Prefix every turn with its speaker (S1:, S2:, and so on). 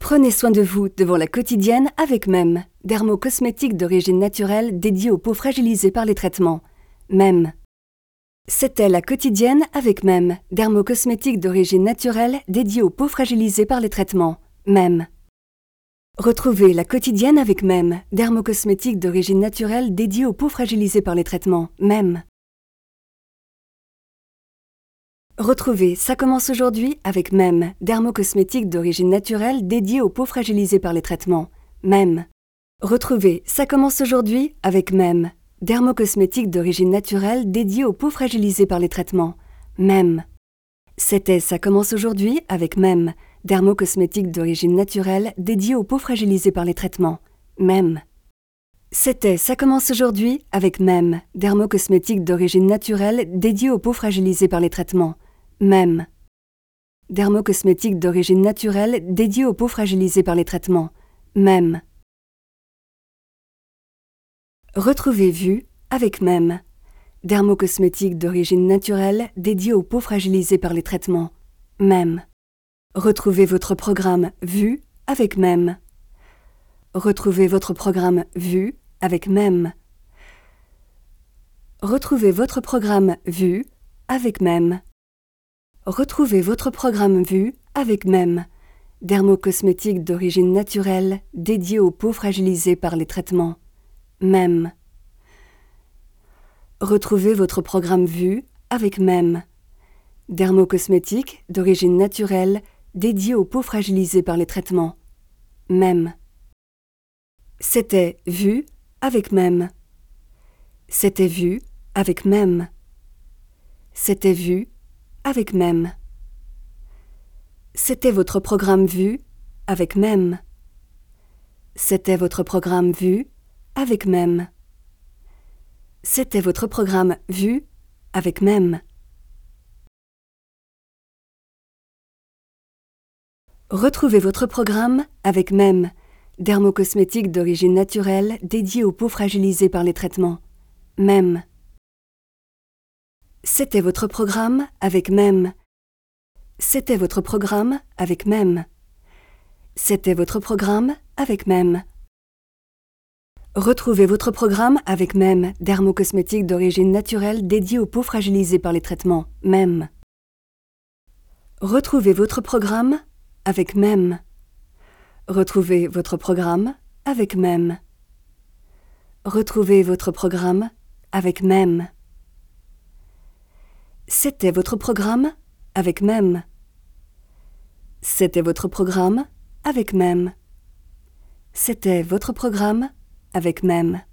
S1: Prenez soin de vous devant la quotidienne avec MEM, dermocosmétique d'origine naturelle dédiée aux peaux fragilisées par les traitements. MEM. C'était la quotidienne avec MEM, dermocosmétique d'origine naturelle dédiée aux peaux fragilisées par les traitements. MEM. Retrouvez la quotidienne avec MEM, dermocosmétique d'origine naturelle dédiée aux peaux fragilisées par les traitements. MEM. Retrouvez Ça commence aujourd'hui avec MEM, dermocosmétique d'origine naturelle dédiée aux peaux fragilisées par les traitements. MEM. Retrouvez Ça commence aujourd'hui avec MEM, dermocosmétique d'origine naturelle dédiée aux peaux fragilisées par les traitements. MEM. C'était Ça commence aujourd'hui avec MEM, dermocosmétique d'origine naturelle dédiée aux peaux fragilisées par les traitements. MEM. C'était Ça commence aujourd'hui avec MEM, dermocosmétique d'origine naturelle dédiée aux peaux fragilisées par les traitements. MEM. Dermocosmétique d'origine naturelle dédiée aux peaux fragilisées par les traitements. MEM. Retrouvez Vue avec MEM, dermocosmétique d'origine naturelle dédiée aux peaux fragilisées par les traitements. MEM. Retrouvez votre programme Vue avec MEM. Retrouvez votre programme Vue avec MEM. Retrouvez votre programme Vue avec MEM. Retrouvez votre programme Vue avec MEM, dermocosmétique d'origine naturelle dédiée aux peaux fragilisées par les traitements. MEM. Retrouvez votre programme Vue avec MEM, dermocosmétique d'origine naturelle dédiée aux peaux fragilisées par les traitements. MEM. C'était Vue avec MEM. C'était Vue avec MEM. C'était Vue avec MEM. C'était votre programme Vue avec MEM. C'était votre programme Vue avec MEM. C'était votre programme Vue avec MEM. Retrouvez votre programme avec MEM, dermocosmétique d'origine naturelle dédiée aux peaux fragilisées par les traitements. MEM. C'était votre programme avec MEM. C'était votre programme avec MEM. C'était votre programme avec MEM. Retrouvez votre programme avec MEM, dermocosmétique d'origine naturelle dédiée aux peaux fragilisées par les traitements. MEM. Retrouvez votre programme avec MEM. Retrouvez votre programme avec MEM. Retrouvez votre programme avec MEM. C'était votre programme avec MEM. C'était votre programme avec MEM. C'était votre programme avec MEM.